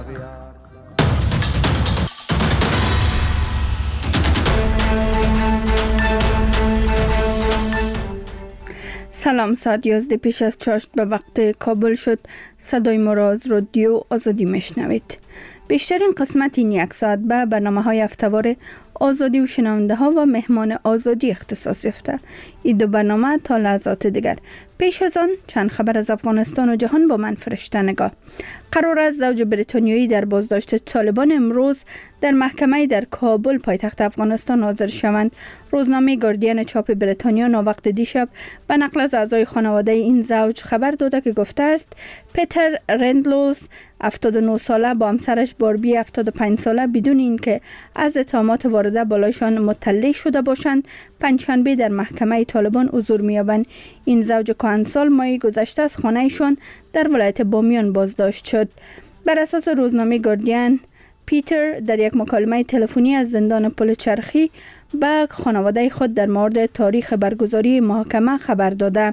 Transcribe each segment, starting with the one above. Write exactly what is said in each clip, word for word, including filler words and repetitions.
سلام، ساعت یازده پیش از چاشت به وقت کابل شد. صدای ما را از رادیو آزادی میشنوید. بیشترین قسمت این یک ساعت به برنامه های هفته‌وار آزادی و شنونده ها و مهمان آزادی اختصاص یافته. این دو برنامه تا لحظات دیگر. پیش از آن چند خبر از افغانستان و جهان با من فرشته نگاه. قرار است زوج بریتانیایی در بازداشت طالبان امروز در محکمه در کابل پایتخت افغانستان حاضر شوند. روزنامه گاردین چاپ بریتانیا ناوقت دیشب به نقل از اعضای خانواده این زوج خبر داده که گفته است پیتر رندلوز هفتاد و نه ساله با همسرش باربی هفتاد و پنج ساله بدون اینکه از اتهامات وارده بالایشان مطلع شده باشند پنجشنبه در محکمه طالبان حضور می‌یابند. این زوج کهنسال ماه گذشته از خانه‌شان در ولایت بامیان بازداشت شد. بر اساس روزنامه گاردین، پیتر در یک مکالمه تلفنی از زندان پل چرخی به خانواده خود در مورد تاریخ برگزاری محاکمه خبر داده.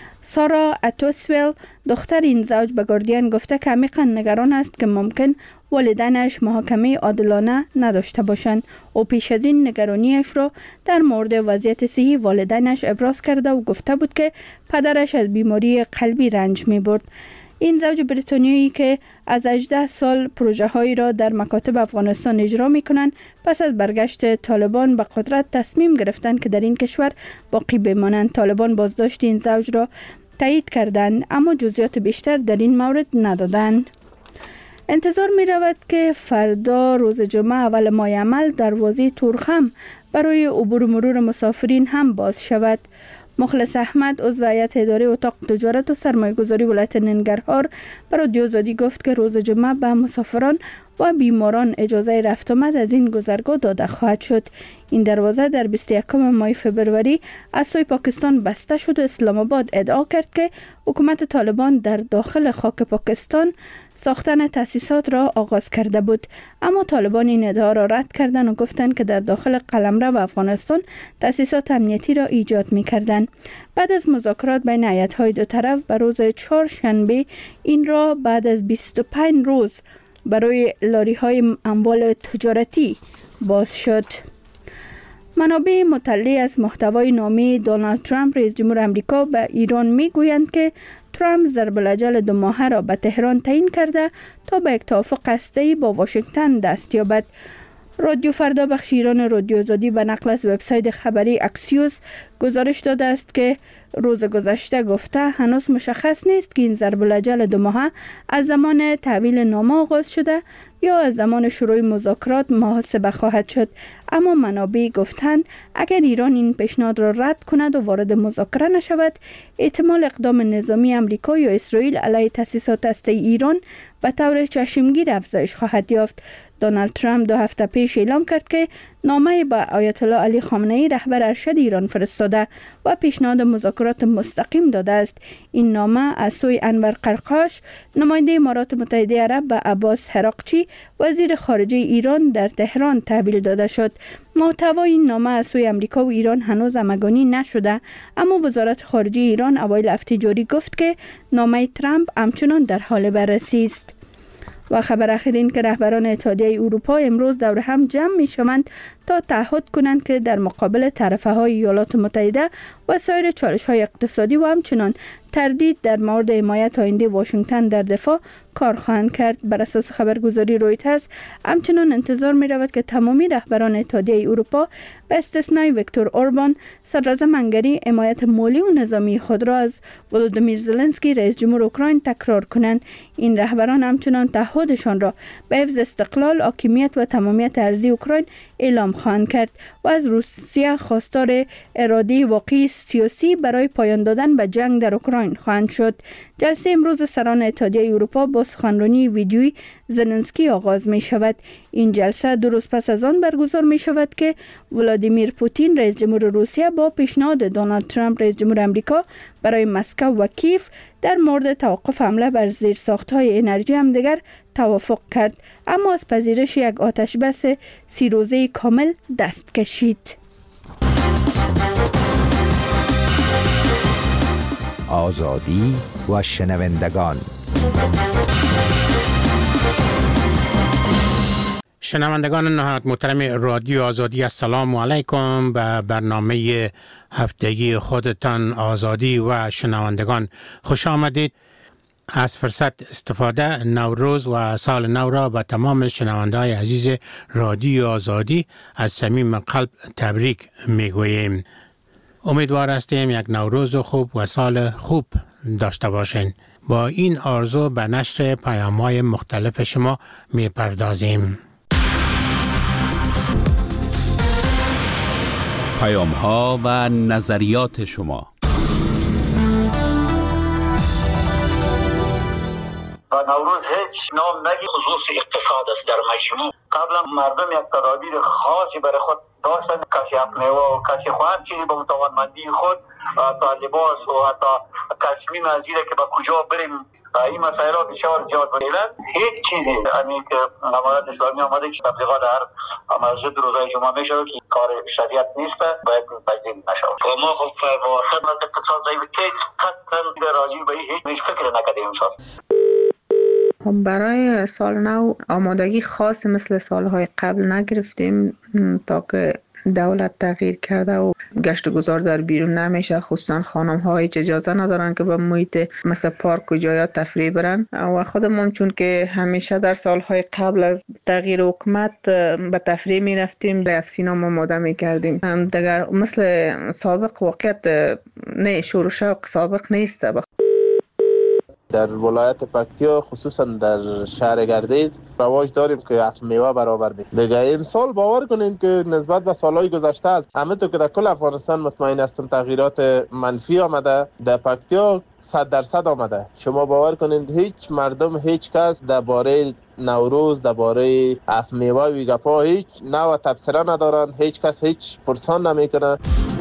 سارا اتوسویل دختر این زوج به گاردین گفته که عمیقاً نگران است که ممکن والدینش محاکمه عادلانه نداشته باشند. او پیش از این نگرانیش را در مورد وضعیت صحی والدینش ابراز کرده و گفته بود که پدرش از بیماری قلبی رنج می برد. این زوج بریتانیایی که از هجده سال پروژه هایی را در مکاتب افغانستان اجرا می کنند پس از برگشت طالبان به قدرت تصمیم گرفتند که در این کشور باقی بمانند. طالبان بازداشت این زوج را تایید کردند اما جزئیات بیشتر در این مورد ندادند. انتظار می رود که فردا روز جمعه اول ماه عمل دروازه تورخم برای عبور و مرور مسافرین هم باز شود. مخلص احمد عضو هیئت اداره اتاق تجارت و سرمایه‌گذاری ولایت ننگرهار برای رادیو آزادی گفت که روز جمعه به مسافران و بیماران اجازه رفت آمد از این گذرگاه داده خواهد شد. این دروازه در بیست و یکم ماه فبروری از سوی پاکستان بسته شد و اسلام آباد ادعا کرد که حکومت طالبان در داخل خاک پاکستان ساختن تأسیسات را آغاز کرده بود، اما طالبان این ادعا را رد کردند و گفتند که در داخل قلمرو افغانستان تأسیسات امنیتی را ایجاد می‌کردند. بعد از مذاکرات بین هیئت‌های دو طرف به روز چهارشنبه این را بعد از بیست و پنج روز برای لاری‌های اموال تجارتی باز شد. منابع مطلع از محتوای نامه دونالد ترامپ رئیس جمهور آمریکا به ایران میگویند که ترامپ ضرب الاجل دو ماهه را به تهران تعیین کرده تا به یک توافق هسته‌ای با واشنگتن دست یابد. رادیو فردا بخش ایران رادیو آزادی به نقل از وبسایت خبری اکسیوس گزارش داده است که روز گذشته گفته هنوز مشخص نیست که این ضرب الاجل دو ماهه از زمان تحویل نامه آغاز شده یا از زمان شروع مذاکرات محاسبه خواهد شد، اما منابع گفتند اگر ایران این پیشنهاد را رد کند و وارد مذاکره نشود احتمال اقدام نظامی آمریکا یا اسرائیل علیه تأسیسات هسته‌ای ایران به طور چشمگیر افزایش خواهد یافت. دونالد ترامپ دو هفته پیش اعلام کرد که نامه به آیت الله علی خامنه‌ای رهبر ارشد ایران فرستاده و پیشنهاد مذاکرات مستقیم داده است. این نامه از سوی انور قرقاش نماینده امارات متحده عرب به عباس هراقچی وزیر خارجه ایران در تهران تحویل داده شد. محتوای این نامه از سوی آمریکا و ایران هنوز همگانی نشده، اما وزارت خارجه ایران اوایل هفته جاری گفت که نامه ترامپ همچنان در حال بررسی است. و خبر اخیر این که رهبران اتحادیه اروپا امروز دور هم جمع می شوند تا تعهد کنند که در مقابل طرفه های ایالات متحده و سایر چالش های اقتصادی و همچنان تردید در مورد حمایت آینده واشنگتن در دفاع کار خواهند کرد. بر اساس خبرگزاری رویترز همچنان انتظار می رود که تمامی رهبران اتحادیه اروپا به استثنای ویکتور اوربان صدراعظم هنگری حمایت مالی و نظامی خود را از ولودیمیر زلنسکی رئیس جمهور اوکراین تکرار کنند. این رهبران همچنان تعهدشان را به حفظ استقلال، حاکمیت و تمامیت ارضی اوکراین اعلام خواهند کرد و از روسیه خواستار اراده واقعی سیاسی برای پایان دادن به جنگ در اوکراین خواهند شد. جلسه امروز سران اتحادیه اروپا با سخنرانی ویدیویی زلنسکی آغاز می شود. این جلسه دو روز پس از آن برگزار می شود که ولادیمیر پوتین رئیس جمهور روسیه با پیشنهاد دونالد ترامپ رئیس جمهور آمریکا برای مسکو و کیف در مورد توقف حمله بر زیرساخت‌های انرژی همدیگر توافق کرد، اما از پذیرش یک آتش بس سی روزه کامل دست کشید. آزادی و شنوندگان. شنوندگان نهایت محترم رادیو آزادی، السلام علیکم. به برنامه هفتگی خودتان آزادی و شنوندگان خوش آمدید. از فرصت استفاده نوروز و سال نو را به تمام شنونده‌های عزیز رادیو آزادی از صمیم قلب تبریک میگوییم. امیدوار هستیم یک نوروز خوب و سال خوب داشته باشین. با این آرزو به نشر پیام‌های مختلف شما میپردازیم. پیام‌ها و نظریات شما. و نوروز هیچ نام نگی خصوص اقتصاد است. در مجموع قبلا مردم یک تدابیر خاصی برای خود داشتن، کسی افمیوه و کسی خواهد چیزی به متوانمندی خود تا لباس و حتی تصمیم از اینه که به کجا بریم، این مسائل ها بسیار زیاد بودن. هیچ چیزی همین که امارت اسلامی آمده که تبلیغات هر مسجد روزای جمعه میشه که کار شریعت نیست، باید تجدید نشه. و ما خب واقعا از اقتصاد ضعیف که قطعا راجع به هیچ فکر نکردیم امسال. برای سال نو آمادگی خاص مثل سالهای قبل نگرفتیم تا که دولت تغییر کرده و گشت و گذار در بیرون نمیشه، خصوصا خانم ها هیچ اجازه ندارن که به محیط مثل پارک و جایات تفریح برن و خودمون چون که همیشه در سالهای قبل از تغییر حکومت به تفریح می رفتیم، به افسینام آماده می کردیم. دیگر مثل سابق واقعیت نه، شور و شوق سابق نیست. در ولایت پکتیا خصوصا در شهر گردیز رواج داریم که افم میوه برابر بید. دیگه امسال باور کنین که نسبت به سالهای گذشته است، همه تو که در کل افغانستان مطمئن هستم تغییرات منفی آمده، در پکتیا صد درصد آمده. شما باور کنین هیچ مردم، هیچ کس درباره نوروز، درباره افم میوه و گپا هیچ نوع تبصره ندارن، هیچ کس هیچ پرسان نمیکنه.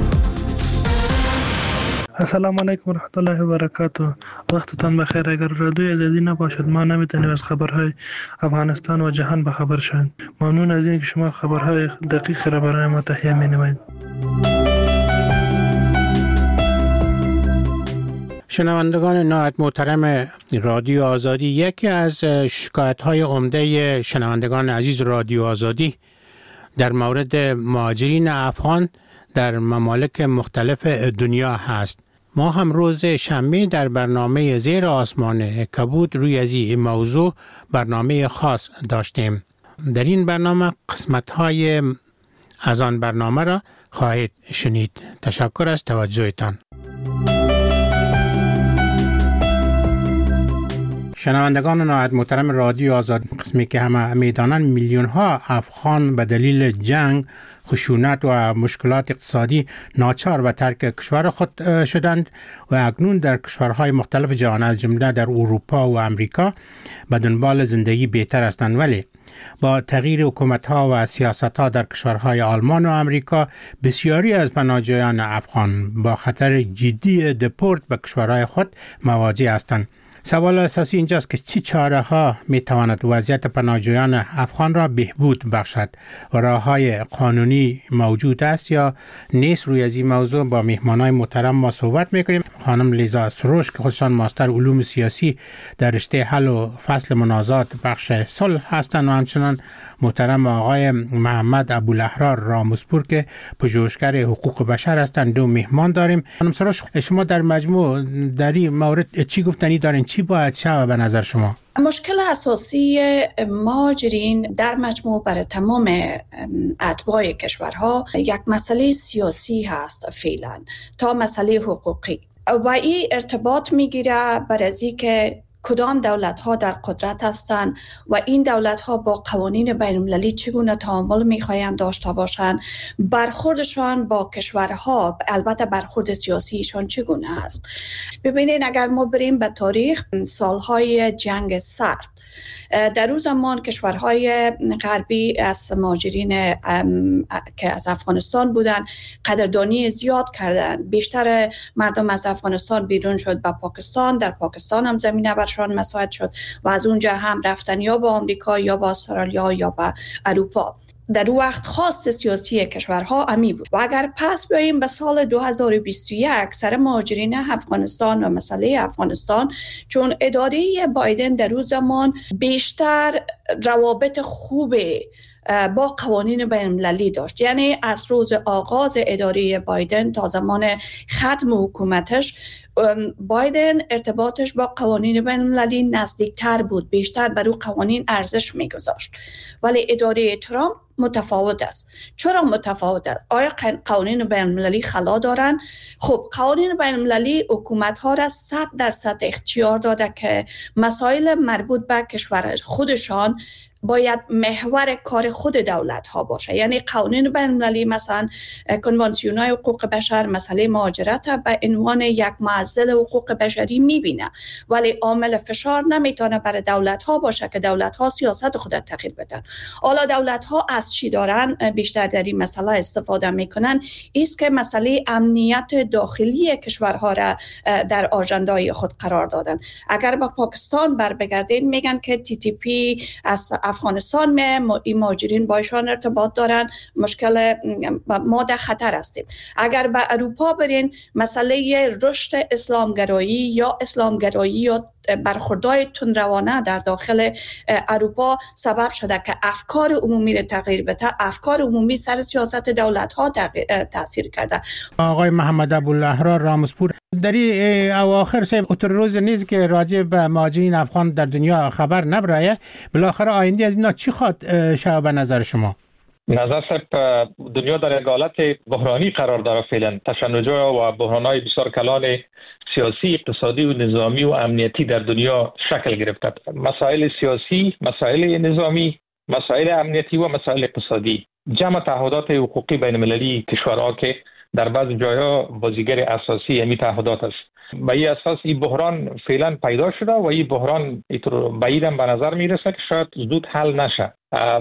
السلام علیکم و رحمت الله و برکاته. وقتتان بخیر. اگر رادیوی آزادی نباشد ما نمیتونیم از خبرهای افغانستان و جهان به خبر شویم. ممنون از اینکه شما خبرهای دقیق را برای ما تهیه می‌نمایید. شنوندگان نهایت محترم رادیو آزادی، یکی از شکایت‌های عمده شنوندگان عزیز رادیو آزادی در مورد مهاجرین افغان در ممالک مختلف دنیا هست. ما هم روز شنبه در برنامه زیر آسمان کبود روی از این موضوع برنامه خاص داشتیم. در این برنامه قسمت‌های از آن برنامه را خواهید شنید. تشکر از توجهتان. شنوندگان نهایت محترم رادیو آزاد، قسمی که همه میدانند میلیون ها افغان به دلیل جنگ، خشونت و مشکلات اقتصادی ناچار به ترک کشور خود شدند و اکنون در کشورهای مختلف جهان از جمله در اروپا و امریکا به دنبال زندگی بهتر هستند. ولی با تغییر حکومت‌ها و سیاست‌ها در کشورهای آلمان و امریکا، بسیاری از پناهجویان افغان با خطر جدی دپورت به کشورهای خود مواجه هستند. سوال اساسی اینجاست که چه چاره ها می تواند وضعیت پناهجویان افغان را بهبود بخشد و راه های قانونی موجود است یا نیست؟ روی از این موضوع با مهمانای محترم ما صحبت میکنیم. خانم لیزا سروش که خودشان ماستر علوم سیاسی در رشته حل و فصل منازعات بخش صلح هستند و همچنان محترم آقای محمد ابوالاحرار راموسپور که پژوهشگر حقوق بشر هستند. دو مهمان داریم. خانم سروش، شما در مجموع در این مورد چی گفتنی دارین؟ چی باید شود به نظر شما؟ مشکل اساسی مهاجرین در مجموع برای تمام اتباع کشورها یک مسئله سیاسی هست فعلا تا مسئله حقوقی و این ارتباط میگیره بر از اینکه کدام دولت‌ها در قدرت هستند و این دولت‌ها با قوانین بین‌المللی چگونه تعامل می‌خواهند داشته باشند، برخوردشان با کشورها، البته برخورد سیاسیشان چگونه است. ببینید اگر ما بریم به تاریخ سالهای جنگ سرد، در اون زمان کشورهای غربی از مهاجرین که از افغانستان بودن قدردانی زیاد کردن. بیشتر مردم از افغانستان بیرون شد به پاکستان، در پاکستان هم زمینه برشان مساعد شد و از اونجا هم رفتن یا به آمریکا یا به استرالیا یا به اروپا. در اون وقت خواست سیاسی کشورها امی بود. و اگر پس بیاییم به سال دو هزار و بیست و یک سر مهاجرین افغانستان و مسئله افغانستان، چون اداره بایدن در اون زمان بیشتر روابط خوب با قوانین بین المللی داشت. یعنی از روز آغاز اداره بایدن تا زمان ختم حکومتش، بایدن ارتباطش با قوانین بین المللی نزدیکتر بود، بیشتر بر او قوانین ارزش میگذاشت. ولی اداره ترامپ متفاوت است. چرا متفاوت است؟ آیا قوانین بین المللی خلا دارن؟ خب قوانین بین المللی حکومت ها را صد درصد اختیار داده که مسائل مربوط به کشور خودشان باید محور کار خود دولت ها باشه. یعنی قوانین بین المللی مثلا کنوانسیون های حقوق بشر مسئله مهاجرت به عنوان یک معضل حقوق بشری میبینه، ولی عامل فشار نمیتونه برای دولت ها باشه که دولت ها سیاست خود تغییر بدن. حالا دولت ها از چی دارن بیشتر در این مسئله استفاده میکنن؟ ایست که مسئله امنیت داخلی کشورها را در آژندای خود قرار دادن. اگر با پاکستان بر بگردین میگن که تی تی پی از افغانستان می مهاجرین با ایشان ارتباط دارن، مشکل ما در خطر هستیم. اگر به اروپا برین مسئله رشد اسلامگرایی یا اسلامگرایی یا برخوردهای تندروانه در داخل اروپا سبب شده که افکار عمومی را تغییر بده. افکار عمومی سر سیاست دولت ها تاثیر کرده. آقای محمد ابوالاحرار رامزپور، در این اواخر سه اتر روز نیز که راجع به مهاجرین افغان در دنیا خبر نبرایه، بالاخره آینده از اینا چی خواد شود به نظر شما؟ نظر صاحب، دنیا در یک حالت بحرانی قرار داره فعلا. تشنج‌ها و بحران‌های بسیار کلان سیاسی، اقتصادی و نظامی و امنیتی در دنیا شکل گرفته. مسائل سیاسی، مسائل نظامی، مسائل امنیتی و مسائل اقتصادی، جمع تعهدات حقوقی بین المللی کشورها که در بعض جاها بازیگر اساسی همین تعهدات است. به این اساس این بحران فعلا پیدا شده و این بحران بعیداً به نظر میرسه که شاید زود حل نشه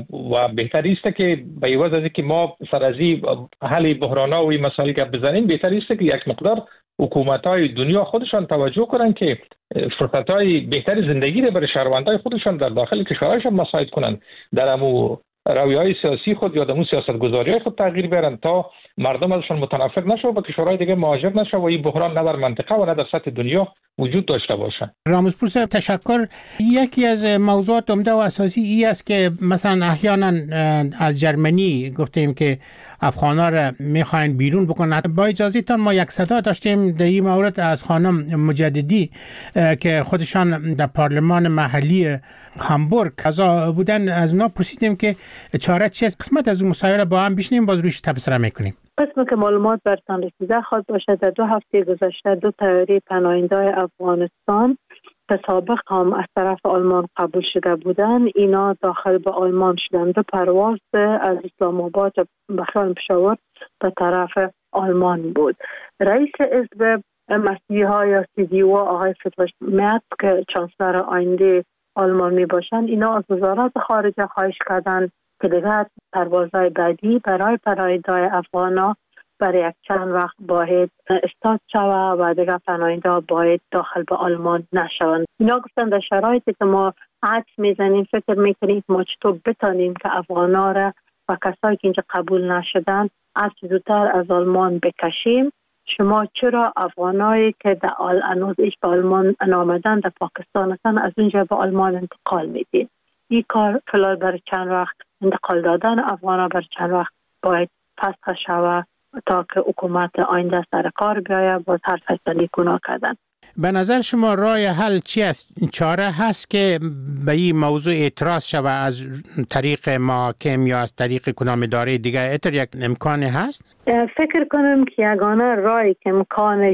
و بهتر است که به عوض از اینکه ما سر از این حل بحران‌ها و این مسائل گپ بزنیم، بهتر است که یک مقدار حکومت‌های دنیا خودشان توجه کنند که فرصت‌های بهتر زندگی را برای شهروندان خودشان در داخل کشورشان مساعد کنند، در امو رویه‌های سیاسی خود یا دمو سیاست‌گذاری‌های خود تغییر بیارن تا مردم ازشان متنفر نشه و به کشورهای دیگه مهاجر نشه و این بحران نه در منطقه و نه در سطح دنیا وجود داشته باشه. رامزپور صاحب تشکر. یکی از موضوعات عمده و اساسی ای است که مثلا احیانا از جرمنی گفتیم که افغانا را میخواین بیرون بکنن. با اجازه تان ما یک صدا داشتیم در این مورد از خانم مجددی که خودشان در پارلمان محلی هامبورگ اعضا بودن. از اونا پرسیدیم که چاره چی است. قسمت از اون مصاحبه با هم بشنیم، باز روش تبصره میکنیم. قسمی که معلومات برتان رسیده خواهد باشد در دو هفته گذشته دو طیاره پناهنده‌های افغانستان که سابق هم از طرف آلمان قبول شده بودند، اینا داخل به آلمان شدند. دو پرواز از اسلام آباد به خیال پشاور به طرف آلمان بود. رئیس حزب مسیحا یا سی دی او آقای فریدریش مرز که چانسلر آینده آلمان می باشند، اینا از وزارت خارجه خواهش کردند که دیگر پروازهای بعدی برای پناهنده‌های افغانا برای یک چند وقت باید استارت شود و دیگر پناهنده باید داخل به آلمان نشوند. اینا گفتن در شرایطی که ما عکس میزنیم فکر میکنیم ما چطور بتانیم که افغانا را و کسایی که اینجا قبول نشدن از زودتر از آلمان بکشیم. شما چرا افغانایی که در هنوز ایش به آلمان نامدن در پاکستان هستن از اونجا به آلمان انتقال میدین؟ این کار فلال برای چند وقت انتقال دادن افغانا برای چند وقت باید فسخ شود تا که حکومت آینده سر کار بیاید باز هر فیصله گناه کردن. به نظر شما راه حل چی است؟ چاره هست که به این موضوع اعتراض شود از طریق محاکم یا از طریق کدام اداره دیگه؟ اتر یک امکان هست؟ فکر کنم که یگانه راهی که امکانش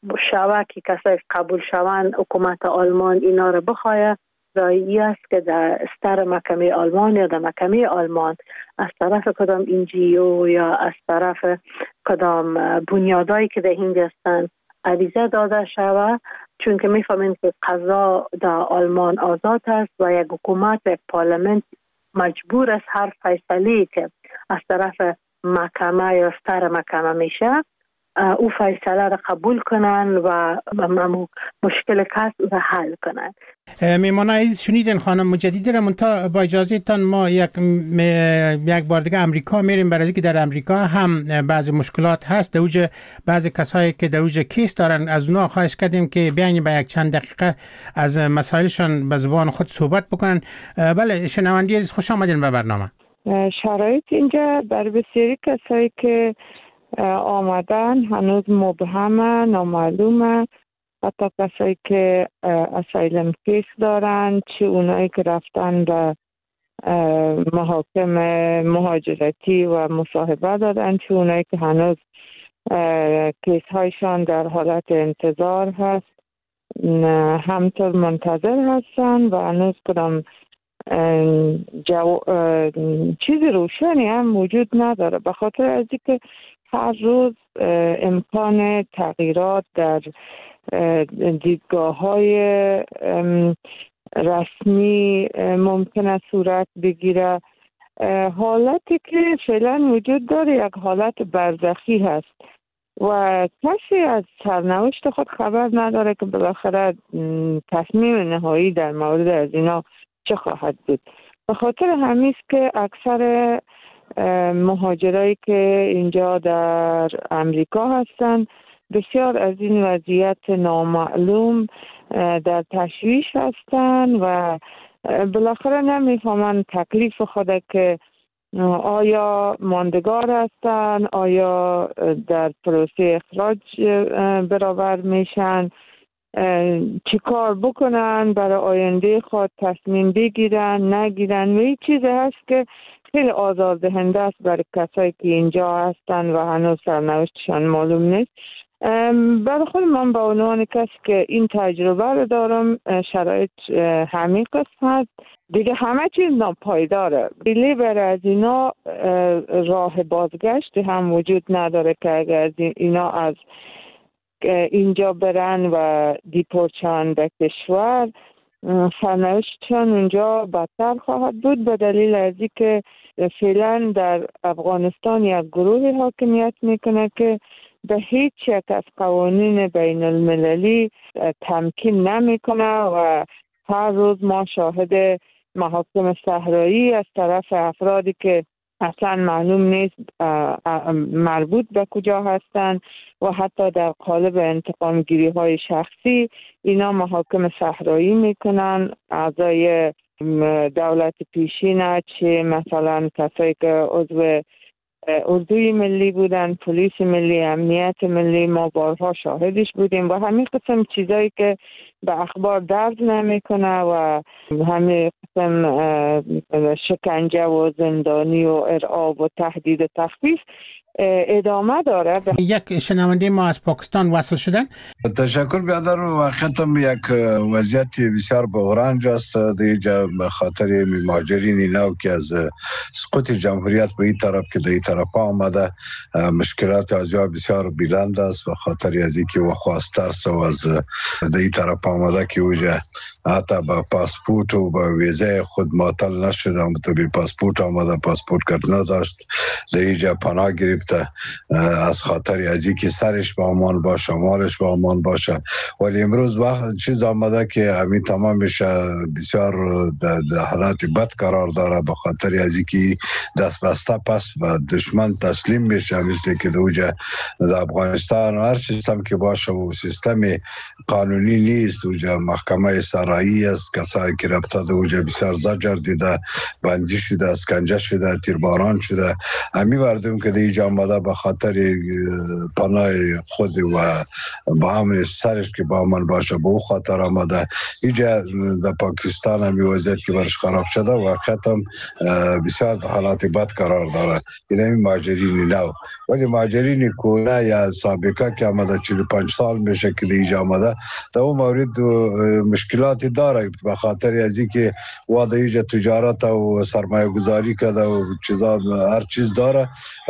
شود که کسایی قبول شوند حکومت آلمان اینا رو بخواهد راهی است که در استر محکمه آلمان یا در محکمه آلمان از طرف کدام انجیو یا از طرف کدام بنیادایی که در هند هستند عریضه داده شود، چون که میفهمیم که قضا در آلمان آزاد است و یک حکومت و یک پارلمنت مجبور است هر فیصله که از طرف محکمه یا استر محکمه میشه او فیصله را قبول کنن و مشکل کس را حل کنن. میمانه عزیز شنیدین خانم مجددی را منتها با اجازه تان ما یک م... یک بار دیگه امریکا میریم، برای اینکه در امریکا هم بعضی مشکلات هست. در اوج بعضی کسایی که در اوج کیس دارن از اونها خواهش کردیم که بیاین با یک چند دقیقه از مسائلشان به زبان خود صحبت بکنن. بله شنوندی عزیز خوش آمدین به برنامه. شرایط اینجا بر بسیاری کسایی که آمدن هنوز مبهمه، نامعلومه. حتی کسایی که اسایلم کیس دارن، چه اونایی که رفتن به محاکم مهاجرتی و مصاحبه دادن، چه اونایی که هنوز کیس هایشان در حالت انتظار هست، همطور منتظر هستن و هنوز کدام جو... چیز روشنی هم وجود نداره، به خاطر از اینکه هر روز امکان تغییرات در دیدگاه های رسمی ممکن است صورت بگیره. حالتی که فعلا وجود داره یک حالت برزخی هست و کسی از سرنوشت خود خبر نداره که بالاخره تصمیم نهایی در مورد از اینا چه خواهد بود. به خاطر همین است که اکثر مهاجرایی که اینجا در امریکا هستند بسیار از این وضعیت نامعلوم در تشویش هستند و بالاخره نمیفهمند تکلیف خود که آیا ماندگار هستند، آیا در پروسه اخراج برابر میشن، چی کار بکنن برای آینده خود، تصمیم بگیرن نگیرن. و این چیز هست که خیلی آزاردهنده است برای کسایی که اینجا هستن و هنوز سرنوشتشان معلوم نیست. برای خود من به عنوان کسی که این تجربه رو دارم، شرایط همین قسم هست دیگه، همه چیز ناپایداره. بلی برای از اینا راه بازگشت هم وجود نداره که اگر اینا از اینجا برن و دیپورت شن به کشور، سرنوشتشان اونجا بدتر خواهد بود، به دلیل از اینکه فعلا در افغانستان یک گروه حاکمیت میکنه که به هیچ یک از قوانین بین المللی تمکین نمیکنه و هر روز ما شاهد محاکم صحرایی از طرف افرادی که اصلا معلوم نیست مربوط به کجا هستند و حتی در قالب انتقام گیری های شخصی اینا محاکم صحرایی میکنن اعضای دولت پیشین، چه مثلا کسایی که عضو اردوی ملی بودن، پلیس ملی، امنیت ملی، ما بارها شاهدش بودیم و همین قسم چیزایی که به اخبار درد نمیکنه و همین قسم شکنجه و زندانی و ارعاب و تهدید و تخفیف ادامه داره. یک شنونده ما از پاکستان وصل شدن. تشکر بیادر. واقعا یک وضعیت بسیار بحران است دیجا به خاطر مهاجرین نو که از سقوط جمهوریت به این طرف که در این طرف آمده، مشکلات از جا بسیار بلند است به خاطر از اینکه و خواستر سو از در این طرف آمده که اوجا حتی با پاسپورت و با ویزه خود معطل نشده، تو بی پاسپورت آمده، پاسپورت کارت نداشت، در اینجا پناه گرفته از خاطر از اینکه سرش با امان باشه، مالش با امان باشه. ولی امروز وقت چیز آمده که همین تمامش بسیار در حالت بد قرار داره به خاطر از اینکه دست بسته پس و دشمن تسلیم میشه، مثل که دوجه در افغانستان و هر سیستم که باشه و سیستم قانونی نیست، دوجه محکمه سرایی است، کسایی که رابطه دوجه بسیار زجر دیده، بندی شده، اسکنجه شده، تیرباران شده. همی مردم که دیجا آمده به خاطر پناه خود و با همین سرش که با من باشه به او خاطر آمده. اینجا در پاکستان همی وضعیت که برش خراب شده و ختم بسیار حالات بد قرار داره. این همی مهاجرین نو، ولی مهاجرین کونه یا سابقه که آمده چهل و پنج سال میشه که دیجا آمده، در اون مورد مشکلاتی داره به خاطر از اینکه واده اینجا تجارت و سرمایه گذاری کرده و چیزا هر چیز داره، ولی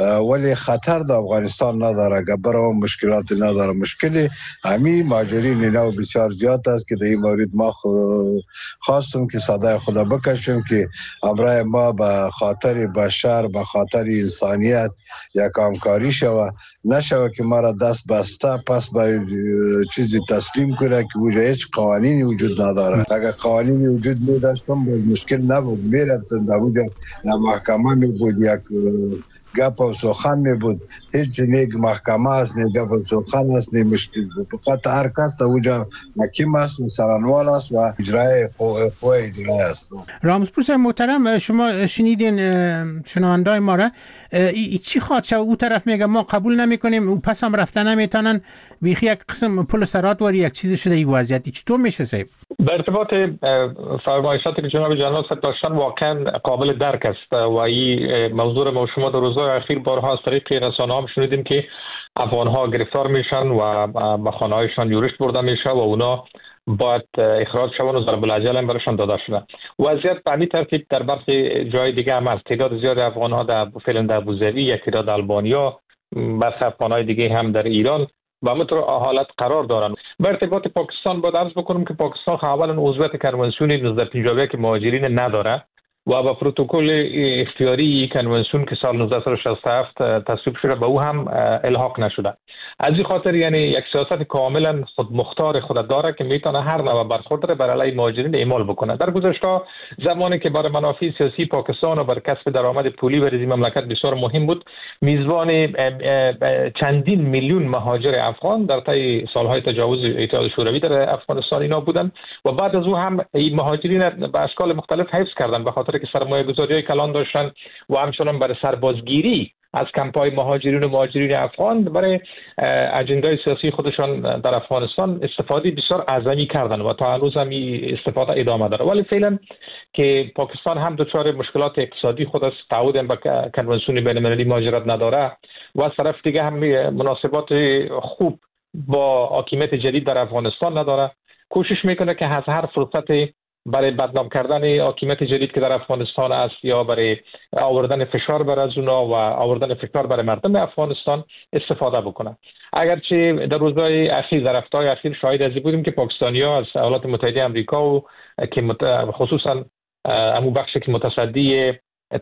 ولی خطر در افغانستان نداره، گبر و مشکلات نداره. مشکل همین مهاجرین نو بسیار زیاد است که در این مورد ما خواستم که صدای خدا بکشم که امرای ما به خاطر بشر، به خاطر انسانیت یک همکاری شود، نشود که ما را دست بسته پس به چیزی تسلیم کنه که وجود هیچ قوانینی وجود نداره. اگر قوانینی وجود می داشتم مشکل نبود، میرفتن در وجود محکمه می بود، یک گپ و سخن می بود، هیچ نیک محکمه است، نیک گپ و سخن است، نیک مشکل بود. فقط هر کس در وجود حکیم است و سرانوال است و اجرای قوه اجرای است. رامسپور صاحب محترم، شما شنیدین شنوندای ما را، ای چی خواهد شد؟ او طرف میگه ما قبول نمی کنیم، او پس هم رفتن نمیتونن، بیخی یک قسم پل سرات واری یک چیز شده. این وضعیتی چطور میشه صاحب؟ به ارتباط فرمایشاتی که جناب جنرال صاحب داشتن واقعا قابل درک است و این موضوع ما شما در روزهای اخیر بارها از طریق رسانه ها شنیدیم که افغان ها گرفتار میشن و به خانه هایشان یورش برده میشه و اونا باید اخراج شون و ضرب الاجل هم برشان داده شده. وضعیت به همین ترتیب در برخی جای دیگه هم است. تعداد زیاد افغان ها در فعلا در ابوظبی، یک تعداد آلبانیا، بس افغان های دیگه هم در ایران و همینطور حالت قرار دارن. به ارتباط پاکستان باید عرض بکنم که پاکستان اولا عضویت کنوانسیون نهصد و پنجاه و یک مهاجرین نداره و با پروتکل اختیاری کنوانسیون که سال نوزده صد و شصت و هفت تصویب شده به او هم الحاق نشده. از این خاطر یعنی یک سیاست کاملا خود مختار خود داره که میتونه هر نوع برخورد را بر علیه مهاجرین اعمال بکنه. در گذشته زمانی که برای منافع سیاسی پاکستان و بر کسب درآمد پولی برای این مملکت بسیار مهم بود، میزبان چندین میلیون مهاجر افغان در طی سالهای تجاوز اتحاد شوروی در افغانستان اینا بودن و بعد از او هم این مهاجرین به اشکال مختلف حفظ کردن به خاطر که سرمایه گذاری کلان داشتن و همچنان برای سربازگیری از کمپای مهاجرین و مهاجرین افغان برای اجندای سیاسی خودشان در افغانستان استفاده بسیار اعظمی کردن و تا هنوز هم استفاده ادامه داره. ولی فعلا که پاکستان هم دچار مشکلات اقتصادی خود است، تعهد به کنوانسیون بین المللی مهاجرت نداره و از طرف دیگه هم مناسبات خوب با حاکمیت جدید در افغانستان نداره، کوشش میکنه که از هر فرصت برای بدنام کردن حاکمیت جدید که در افغانستان است یا برای آوردن فشار بر از اونا و آوردن فشار برای مردم افغانستان استفاده بکنه. اگرچه در روزهای اخیر در هفته‌های اخیر شاهد از بودیم که پاکستانی‌ها از ایالات متحده آمریکا و که خصوصا امو بخش که متصدی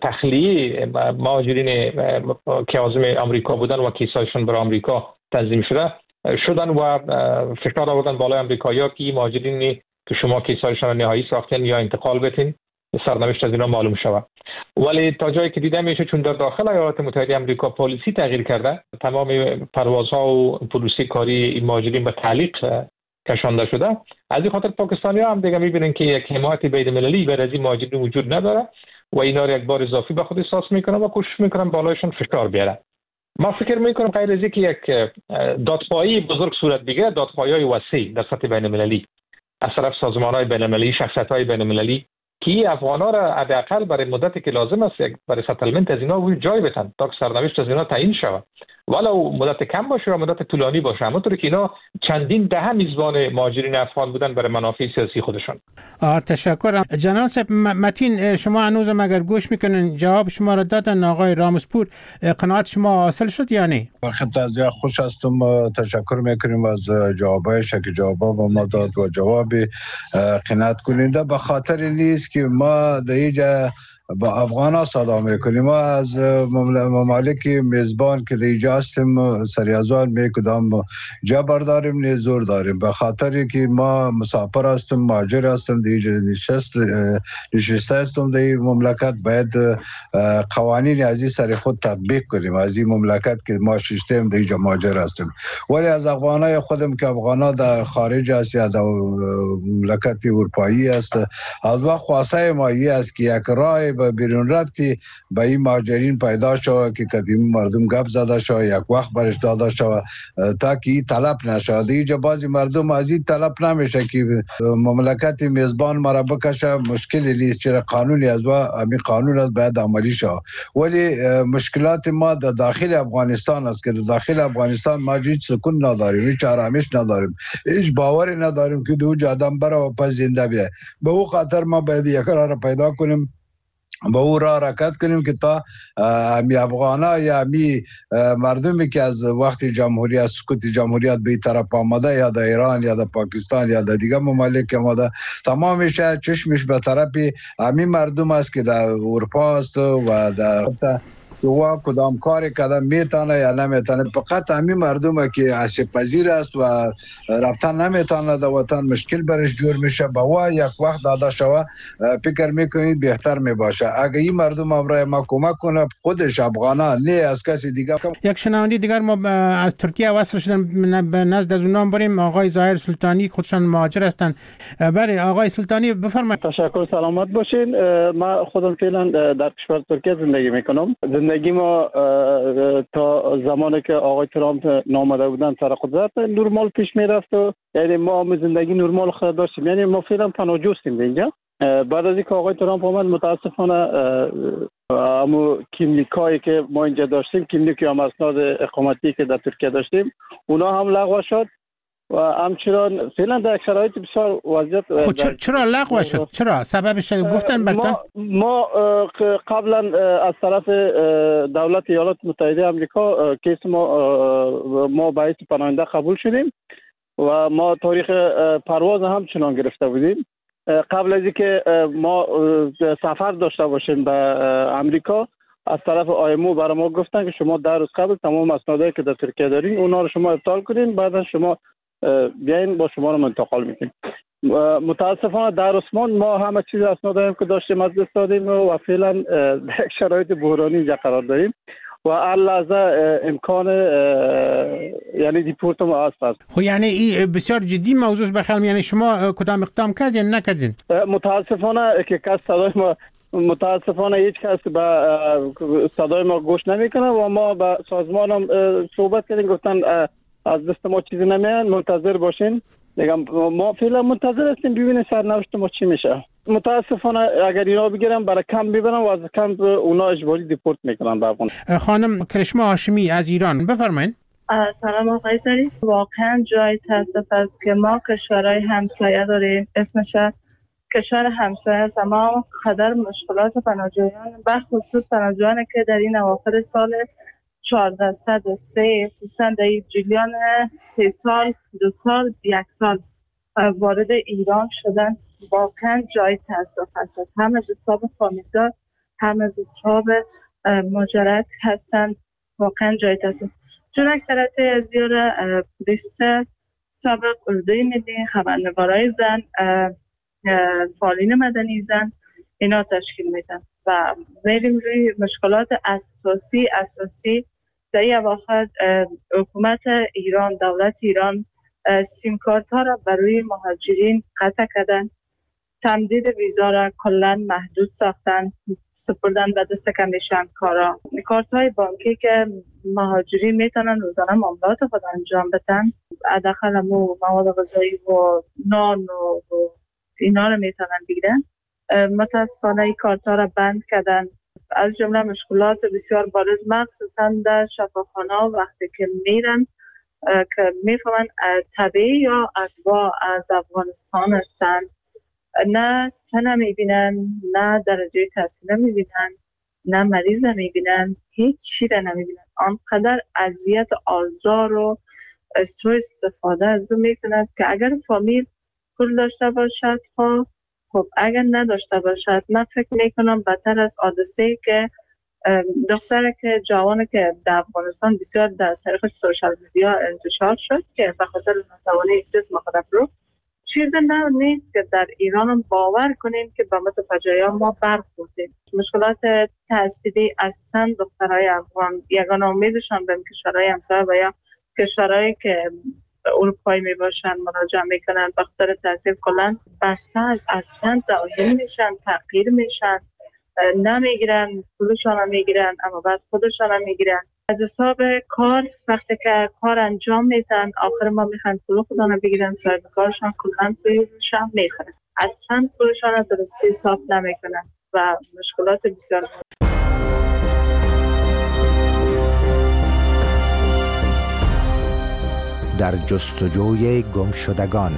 تخلیه مهاجرین که عازم آمریکا بودن و کیسایشون برای آمریکا تنظیم شده شدن و فشار آوردن بالای آمریکایی‌ها که مهاجرین که شما کیسایشان نهایی ساختین یا انتقال بتین، سرنوشت از اینا معلوم شود. ولی تا جایی که دیده میشه چون در داخل ایالات متحده آمریکا پالیسی تغییر کرده، تمام پروازها و پلیسی کاری این مهاجرین به تعلیق کشانده شده. از این خاطر پاکستانی‌ها هم دیگه میبینن که یک حمایت بین‌المللی برای از این مهاجرین وجود نداره و اینا را یک بار اضافی به خود احساس میکنن و کوشش میکنن بالایشون فشار بیارن. ما فکر میکنم غیر از اینکه یک دادخواهی بزرگ صورت بگیره، دادخواهی‌های وسیع در سطح بین‌المللی از طرف سازمان‌های بین‌المللی، شخصیت‌های بین‌المللی که افغان‌ها را حداقل برای مدتی که لازم است برای ستلمنت از اینا جای بدن تا که سرنوشت از اینا تعیین شود، ولو مدت کم باشه و مدت طولانی باشه، همونطوری که اینا چندین دهه میزبان مهاجرین افغان بودن برای منافع سیاسی خودشان. آه تشکرم جناب صاحب. متین شما هنوز اگر گوش میکنین جواب شما را دادن آقای رامسپور، قناعت شما حاصل شد یا نه؟ وقت از یا خوش هستم، تشکر میکنیم از جوابایش که جواب با ما داد و جواب قناعت کننده به خاطر نیست که ما در اینجا با افغان ها صدا میکنیم. ما از ممالک میزبان که دیجا هستیم سریازان میکدام جبر داریم نه زور داریم، به خاطر که ما مسافر هستیم، مهاجر هستیم، دیجا نشست نشسته هستیم در مملکت، باید قوانین از این سر خود تطبیق کنیم از این مملکت که ما ششتیم دیجا مهاجر هستیم. ولی از افغان های خودم که افغان ها در خارج است یا در مملکت اروپایی است، از وقت خواسته ما ای است که یک راه به بیرون رفتی به این مهاجرین پیدا شود که قدیم مردم گپ زده شود، یک وقت برش داده شود تا که این طلب نشود. اینجا بعضی مردم از این طلب نمیشه که مملکت میزبان مرا بکشه، مشکلی نیست، چرا قانونی از و همین قانون از باید عملی شود. ولی مشکلات ما در داخل افغانستان است که در داخل افغانستان ما هیچ سکون نداریم، هیچ آرامش نداریم، هیچ باوری نداریم که دو آدم برای پس زنده بیاید. به او خاطر ما باید یک راه را پیدا کنیم با او را حرکت کنیم که تا امی افغانا یا امی مردمی که از وقت جمهوریت سقوط جمهوریت به طرف آمده یا در ایران یا در پاکستان یا در دیگه ممالک آمده تمامش چشمش به طرف امی مردم است که در اروپا است و در که وا کدام کاری کدام میتونه یا نمیتونه. فقط همین مردم که عاشق پذیر است و رفتن نمیتونه در وطن مشکل برش جور میشه با وا یک وقت داده شوه فکر میکنید بهتر میباشه اگه این مردم امرای ما کمک کنه خودش افغانا نه از کسی دیگه. یک شنونده دیگر ما از ترکیه وصل شدن به نزد از اونام بریم. آقای ظاهر سلطانی خودشان مهاجر هستند. بله آقای سلطانی بفرمایید. تشکر، سلامت باشین. من خودم فعلا در کشور ترکیه زندگی میکنم. زندگی ما تا زمانی که آقای ترامپ نامده بودن سر قدرت نرمال پیش میرفت و یعنی ما هم زندگی نرمال خود داشتیم، یعنی ما فعلا پناهجو هستیم اینجا. بعد از اینکه آقای ترامپ آمد متاسفانه همون کیملیکایی که ما اینجا داشتیم، کیملیکی هم اسناد اقامتی که در ترکیه داشتیم اونا هم لغو شد و همچنان فعلا در شرایط بسیار وضعیت. خب چرا لغو شد؟ چرا سببش گفتن برتون؟ ما, ما قبلا از طرف دولت ایالات متحده آمریکا کیس ما ما باعث پناهنده قبول شدیم و ما تاریخ پرواز همچنان گرفته بودیم. قبل از اینکه ما سفر داشته باشیم به آمریکا از طرف آیمو برای ما گفتن که شما در روز قبل تمام اسنادی که در ترکیه دارین اونا رو شما ابطال کنین، بعد شما بیاین با شما رو منتقل میکنیم. متاسفانه در عثمان ما همه چیز اسنادی که داشتیم از دست دادیم و فعلا در شرایط بحرانی اینجا قرار داریم و هر لحظه امکان یعنی دیپورت ما هست. خب یعنی این بسیار جدی موضوع بخیر. یعنی شما کدام اقدام کردین نکردین؟ متاسفانه که کس صدای ما متاسفانه هیچ کس به صدای ما گوش نمیکنه و ما با سازمان هم صحبت کردیم، گفتن از دست ما چیزی نمیاد، منتظر باشین. دیگه ما فعلا منتظر هستیم ببینیم سرنوشت ما چی میشه. متاسفانه اگر اینا بگیرن برای کم ببرن و از کم اونا اجباری دیپورت میکنن به افغانستان. خانم کرشما هاشمی از ایران بفرمایید. سلام آقای ظریف. واقعا جای تاسف است که ما کشورهای همسایه داریم، اسمش کشور همسایه است، اما قدر مشکلات پناهجویان به خصوص پناهجویانی که در این اواخر سال چهارده صد و سه خصوصا در جریان سه سال دو سال یک سال وارد ایران شدن واقعا جای تاسف است. هم از حساب فامیلدار هم از حساب مهاجرت هستند، واقعا جای تاسف. چون اکثریت از یار پلیس سابق اردوی ملی، خبرنگارای زن، فعالین مدنی زن اینا تشکیل میدن و میریم روی مشکلات اساسی اساسی در این اواخر حکومت ایران، دولت ایران سیم کارت ها را برای مهاجرین قطع کردن، تمدید ویزا را کلا محدود ساختن، سپردن به دست کمیشن کارا. کارت های بانکی که مهاجرین میتونن روزانه معاملات خود انجام بدن، حداقل مواد غذایی و نان و اینا رو میتونن بگیرن. متاسفانه این کارت ها را بند کردن. از جمله مشکلات بسیار بارز مخصوصا در شفاخانه وقتی که میرن که میفهمن طبیعی یا ادوا از افغانستان هستن، نه سن میبینن، نه درجه تحصیل میبینن، نه مریض میبینن، هیچ چی را نمیبینن. آنقدر اذیت آزار و سوء استفاده از اون میکنند که اگر فامیل پول داشته باشد خب خب اگر نداشته باشد، من فکر میکنم بدتر از حادثه‌ای که دختره که جوانه که در افغانستان بسیار در طریق سوشال میدیا انتشار شد که به خاطر ناتوانی جسم خود رو، چیز نه نیست که در ایران هم باور کنیم که به متفجعی ما برخوردیم. مشکلات تحصیلی اصلا دخترای افغان یگانه امیدشان به کشورهای همسایه و یا کشورهایی که اروپایی می باشن مراجعه میکنن، به خاطر تحصیل کلن بسته از اصلا داخل میشن، تغییر میشن، نمیگیرن، پولشان هم میگیرن اما بعد خودشان هم میگیرن. از حساب کار وقتی که کار انجام میدن آخر ما میخوان پول خودشان رو بگیرن، صاحب کارشان کلن پولشان میخورن، اصلا پولشان رو درستی حساب نمیکنن و مشکلات بسیار. در جستجوی گمشدگان.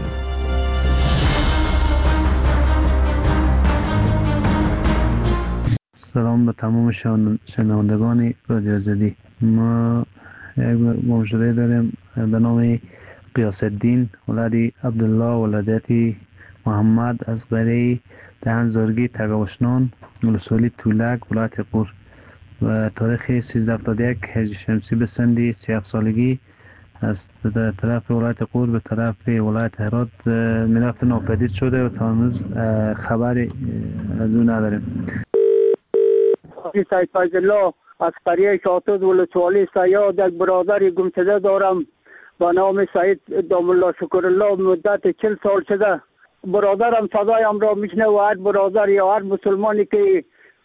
سلام به تمام شنوندگان رادیو آزادی. ما یک گمشده داریم به نام قیاس الدین ولدی عبدالله ولادتی محمد از قریه دهن زارگی تگاوشنان ولسوالی تولک ولایت قور و تاریخ سیزده هفتاد و یک هجری شمسی به سندی سی هفت سالگی از طرف ولایت قور به طرف ولایت هرات ملف ناپدید شده و تا امروز خبری از او نداریم. سید فیض الله از قریه شاتوز ولسوالی سیاد یک برادر گمشده دارم به نام سید دام الله شکر الله. مدت چل سال شده برادرم صدایم را میشنه و هر برادر یا هر مسلمانی که